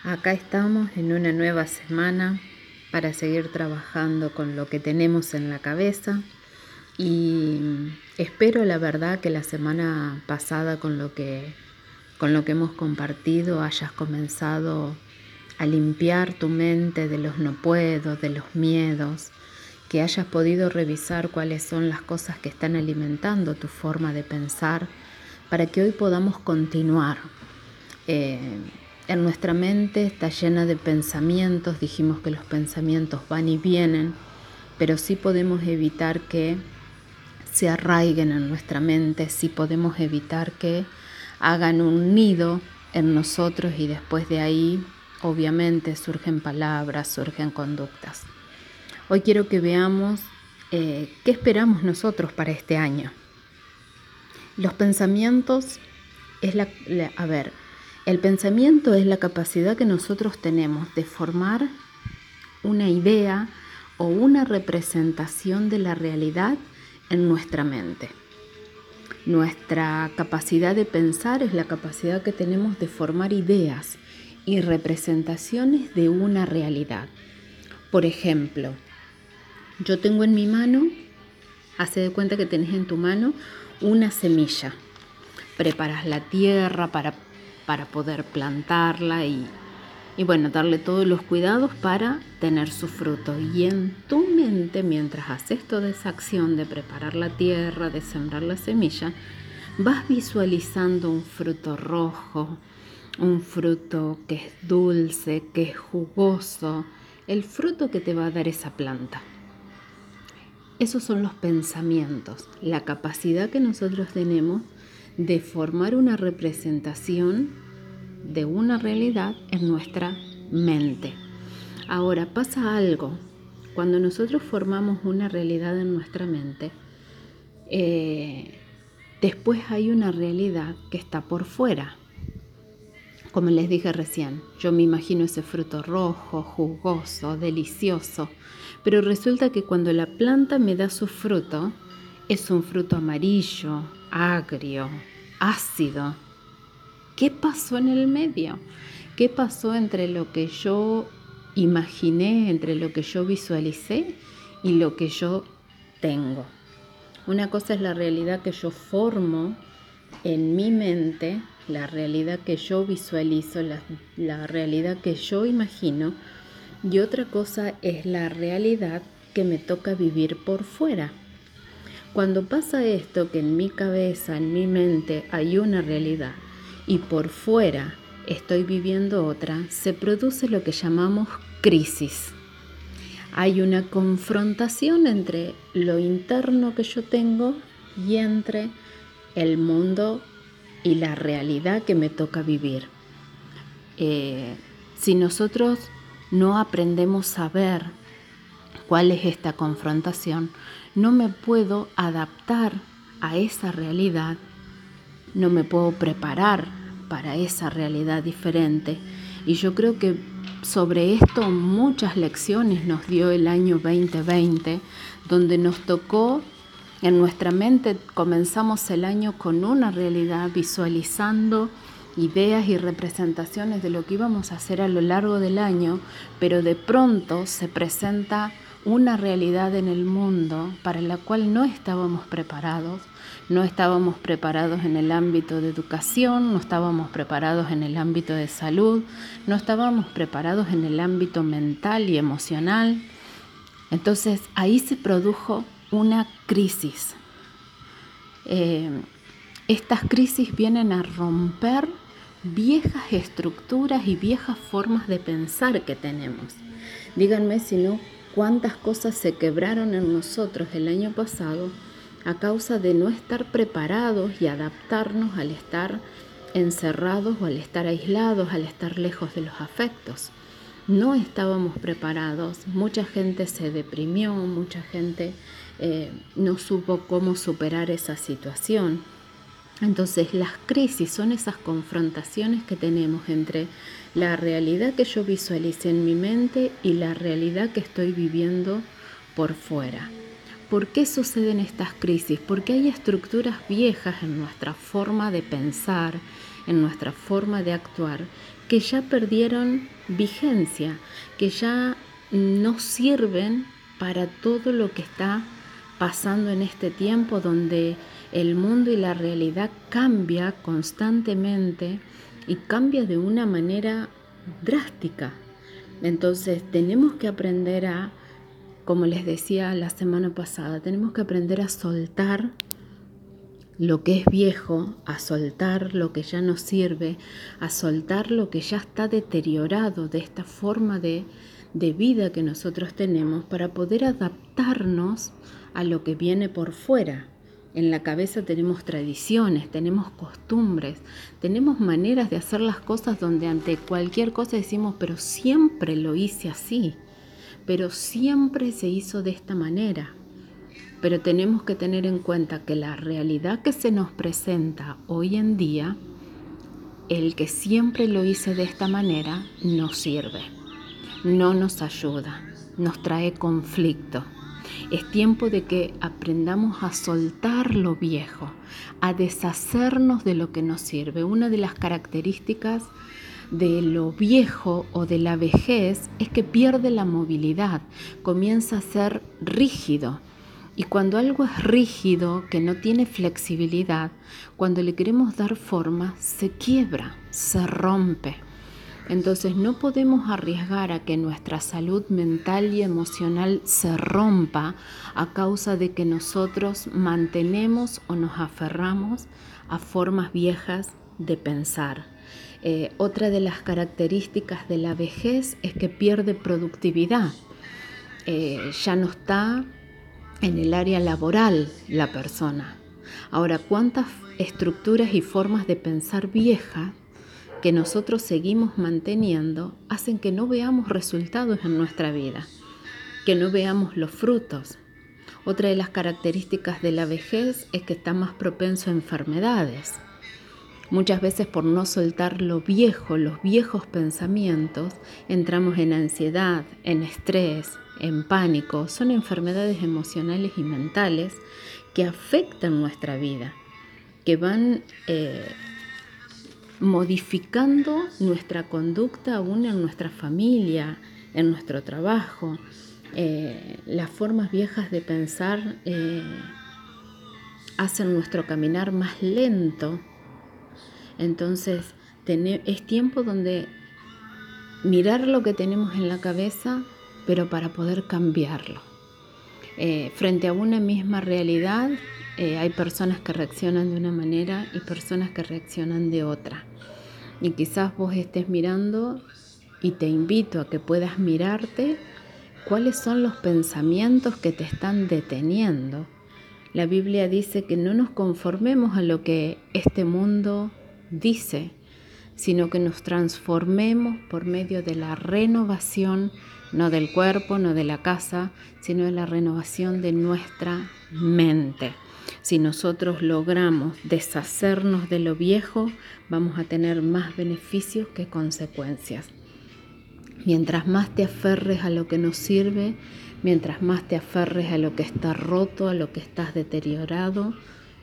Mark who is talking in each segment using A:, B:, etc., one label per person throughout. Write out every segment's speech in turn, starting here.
A: Acá estamos en una nueva semana para seguir trabajando con lo que tenemos en la cabeza y espero la verdad que la semana pasada con lo que hemos compartido hayas comenzado a limpiar tu mente de los no puedo, de los miedos, que hayas podido revisar cuáles son las cosas que están alimentando tu forma de pensar para que hoy podamos continuar. En nuestra mente está llena de pensamientos, dijimos que los pensamientos van y vienen, pero sí podemos evitar que se arraiguen en nuestra mente, sí podemos evitar que hagan un nido en nosotros y después de ahí obviamente surgen palabras, surgen conductas. Hoy quiero que veamos qué esperamos nosotros para este año. Los pensamientos el pensamiento es la capacidad que nosotros tenemos de formar una idea o una representación de la realidad en nuestra mente. Nuestra capacidad de pensar es la capacidad que tenemos de formar ideas y representaciones de una realidad. Por ejemplo, yo tengo en mi mano, hace de cuenta que tenés en tu mano una semilla. Preparas la tierra para poder plantarla y darle todos los cuidados para tener su fruto. Y en tu mente, mientras haces toda esa acción de preparar la tierra, de sembrar la semilla, vas visualizando un fruto rojo, un fruto que es dulce, que es jugoso, el fruto que te va a dar esa planta. Esos son los pensamientos, la capacidad que nosotros tenemos de formar una representación de una realidad en nuestra mente. Ahora pasa algo, cuando nosotros formamos una realidad en nuestra mente, después hay una realidad que está por fuera. Como les dije recién, yo me imagino ese fruto rojo, jugoso, delicioso, pero resulta que cuando la planta me da su fruto, es un fruto amarillo, agrio, ácido. ¿Qué pasó en el medio? ¿Qué pasó entre lo que yo imaginé, entre lo que yo visualicé y lo que yo tengo? Una cosa es la realidad que yo formo en mi mente, la realidad que yo visualizo, la realidad que yo imagino, y otra cosa es la realidad que me toca vivir por fuera. Cuando pasa esto, que en mi cabeza, en mi mente hay una realidad y por fuera estoy viviendo otra, se produce lo que llamamos crisis. Hay una confrontación entre lo interno que yo tengo y entre el mundo y la realidad que me toca vivir. Si nosotros no aprendemos a ver cuál es esta confrontación, no me puedo adaptar a esa realidad, no me puedo preparar para esa realidad diferente. Y yo creo que sobre esto muchas lecciones nos dio el año 2020, donde nos tocó en nuestra mente, comenzamos el año con una realidad, visualizando ideas y representaciones de lo que íbamos a hacer a lo largo del año, pero de pronto se presenta una realidad en el mundo para la cual no estábamos preparados. No estábamos preparados en el ámbito de educación, no estábamos preparados en el ámbito de salud, no estábamos preparados en el ámbito mental y emocional. Entonces ahí se produjo una crisis. Estas crisis vienen a romper viejas estructuras y viejas formas de pensar que tenemos. Díganme si no, cuántas cosas se quebraron en nosotros el año pasado a causa de no estar preparados y adaptarnos al estar encerrados o al estar aislados, al estar lejos de los afectos. No estábamos preparados, mucha gente se deprimió, mucha gente no supo cómo superar esa situación. Entonces las crisis son esas confrontaciones que tenemos entre la realidad que yo visualicé en mi mente y la realidad que estoy viviendo por fuera. ¿Por qué suceden estas crisis? Porque hay estructuras viejas en nuestra forma de pensar, en nuestra forma de actuar que ya perdieron vigencia, que ya no sirven para todo lo que está pasando en este tiempo donde el mundo y la realidad cambia constantemente y cambia de una manera drástica. Entonces tenemos que aprender a, como les decía la semana pasada, tenemos que aprender a soltar lo que es viejo, a soltar lo que ya no sirve, a soltar lo que ya está deteriorado de esta forma de vida que nosotros tenemos para poder adaptarnos a lo que viene por fuera. En la cabeza tenemos tradiciones, tenemos costumbres, tenemos maneras de hacer las cosas donde ante cualquier cosa decimos, pero siempre lo hice así, pero siempre se hizo de esta manera. Pero tenemos que tener en cuenta que la realidad que se nos presenta hoy en día, el que siempre lo hice de esta manera, no sirve, no nos ayuda, nos trae conflicto. Es tiempo de que aprendamos a soltar lo viejo, a deshacernos de lo que nos sirve. Una de las características de lo viejo o de la vejez es que pierde la movilidad, comienza a ser rígido. Y cuando algo es rígido, que no tiene flexibilidad, cuando le queremos dar forma, se quiebra, se rompe. Entonces no podemos arriesgar a que nuestra salud mental y emocional se rompa a causa de que nosotros mantenemos o nos aferramos a formas viejas de pensar. Otra de las características de la vejez es que pierde productividad. Ya no está en el área laboral la persona. Ahora, ¿cuántas estructuras y formas de pensar viejas que nosotros seguimos manteniendo hacen que no veamos resultados en nuestra vida, que no veamos los frutos? Otra de las características de la vejez es que está más propenso a enfermedades. Muchas veces por no soltar lo viejo, los viejos pensamientos, entramos en ansiedad, en estrés, en pánico. Son enfermedades emocionales y mentales que afectan nuestra vida, que van modificando nuestra conducta aún en nuestra familia, en nuestro trabajo. Las formas viejas de pensar hacen nuestro caminar más lento. Entonces es tiempo donde mirar lo que tenemos en la cabeza, pero para poder cambiarlo. Frente a una misma realidad, hay personas que reaccionan de una manera y personas que reaccionan de otra. Y quizás vos estés mirando y te invito a que puedas mirarte cuáles son los pensamientos que te están deteniendo. La Biblia dice que no nos conformemos a lo que este mundo dice, sino que nos transformemos por medio de la renovación, no del cuerpo, no de la casa, sino de la renovación de nuestra mente. Si nosotros logramos deshacernos de lo viejo, vamos a tener más beneficios que consecuencias. Mientras más te aferres a lo que nos sirve, mientras más te aferres a lo que está roto, a lo que está deteriorado,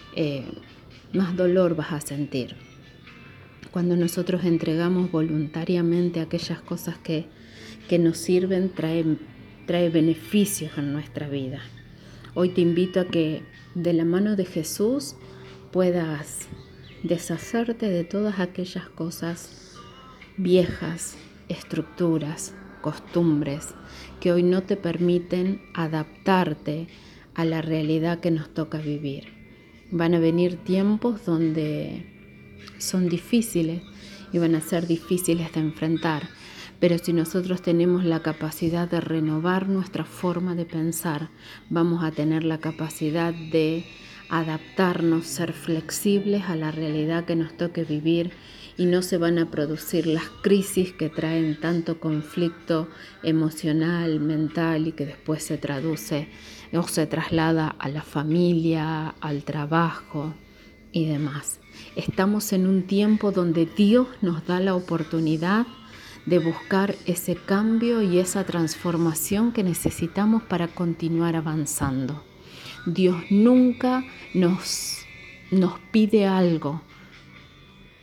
A: más dolor vas a sentir. Cuando nosotros entregamos voluntariamente aquellas cosas que nos sirven, trae beneficios en nuestra vida. Hoy te invito a que de la mano de Jesús puedas deshacerte de todas aquellas cosas viejas, estructuras, costumbres que hoy no te permiten adaptarte a la realidad que nos toca vivir. Van a venir tiempos donde son difíciles y van a ser difíciles de enfrentar, pero si nosotros tenemos la capacidad de renovar nuestra forma de pensar, vamos a tener la capacidad de adaptarnos, ser flexibles a la realidad que nos toque vivir y no se van a producir las crisis que traen tanto conflicto emocional, mental y que después se traduce o se traslada a la familia, al trabajo y demás. Estamos en un tiempo donde Dios nos da la oportunidad de buscar ese cambio y esa transformación que necesitamos para continuar avanzando. Dios nunca nos pide algo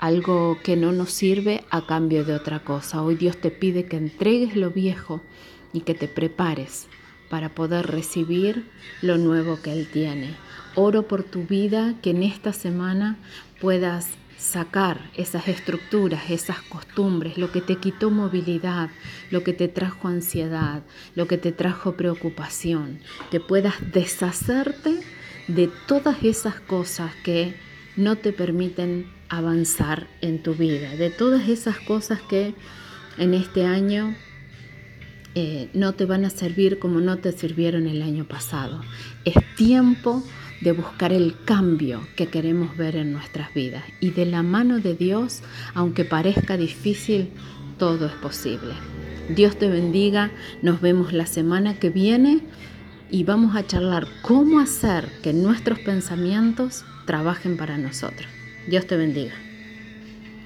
A: algo que no nos sirve a cambio de otra cosa. Hoy Dios te pide que entregues lo viejo y que te prepares para poder recibir lo nuevo que Él tiene. Oro por tu vida, que en esta semana puedas sacar esas estructuras, esas costumbres, lo que te quitó movilidad, lo que te trajo ansiedad, lo que te trajo preocupación, que puedas deshacerte de todas esas cosas que no te permiten avanzar en tu vida, de todas esas cosas que en este año no te van a servir como no te sirvieron el año pasado. Es tiempo de buscar el cambio que queremos ver en nuestras vidas. Y de la mano de Dios, aunque parezca difícil, todo es posible. Dios te bendiga. Nos vemos la semana que viene y vamos a charlar cómo hacer que nuestros pensamientos trabajen para nosotros. Dios te bendiga.